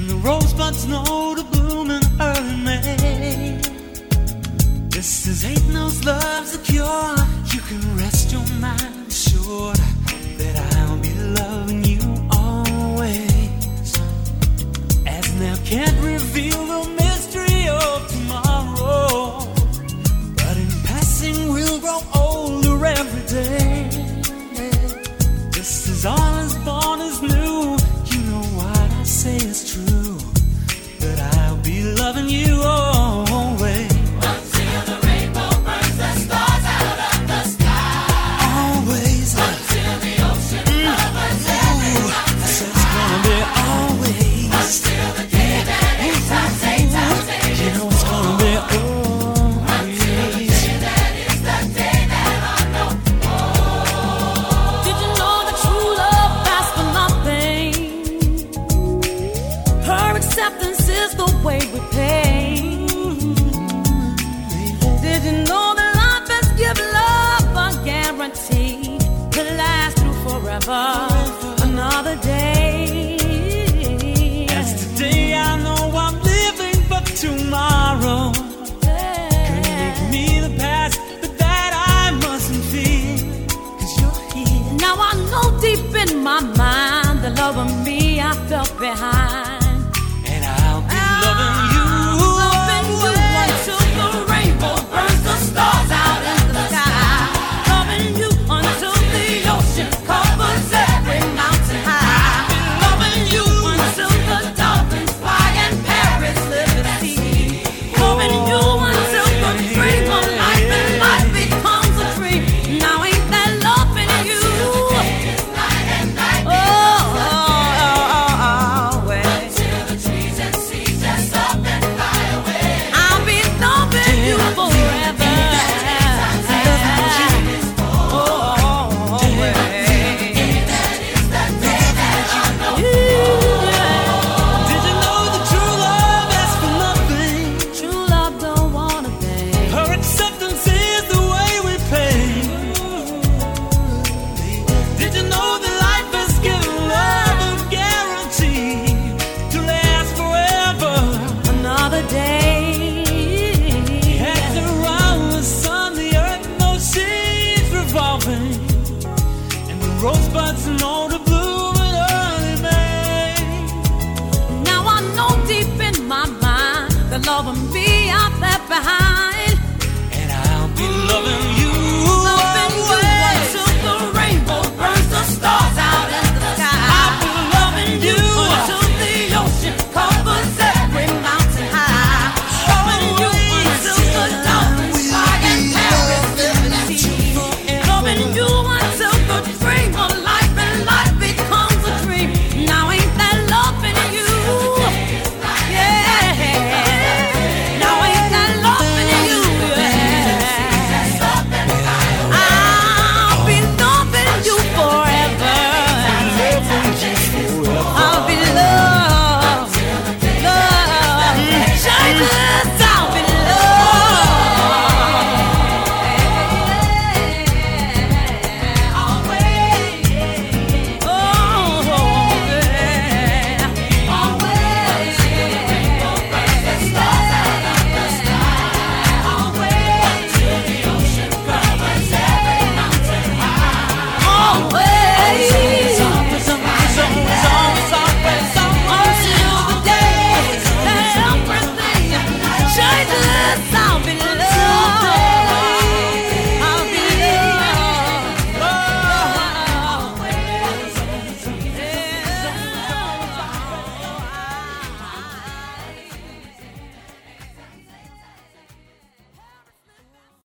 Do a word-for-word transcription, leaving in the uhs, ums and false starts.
and the rosebuds know to bloom in early May. This is ain't knows love's a cure. You can rest your mind assured that I'll be loving you always. As now can't reveal the mystery of tomorrow, but in passing we'll grow older every day. This is all as born as new. You know what I say is true, that I'll be loving you always. Until the rainbow burns the stars out of the sky. Always. Until the ocean covers every mountain. So it's gonna be always. Until the day that eight times eight times eight You is know it's gonna be always. Until the day that is the day that I know. Did you know that true love lasts for nothing? Her acceptance is the way we pay. Did you know that life has given love a guarantee to last through forever? Another day. As today I know I'm living for tomorrow. Give me the past, but that I mustn't feel. Cause you're here. Now I know deep in my mind the love of me I felt behind. And I'll be loving you. Loving you until the rainbow burns the stars out in the sky. Loving you until the ocean covers every mountain high. Loving you until the dolphins fly and parrots live at sea. Loving you until the dream of life and life becomes a dream. Now ain't that loving you? Night and night. Oh, oh, oh, oh, well. Until the trees and seas just up and fly away. I'll be loving you forever. Oh, oh, oh, well. Did you know that true love asks for nothing? True love don't want a thing. Her acceptance is the way we pay. Did you know that life has given love a guarantee to last forever? Another day. Heads around the sun, the earth, no seas revolving, and the rosebuds know to bloom in early May. Now I know deep in my mind the love of me I left behind. And I'll be loving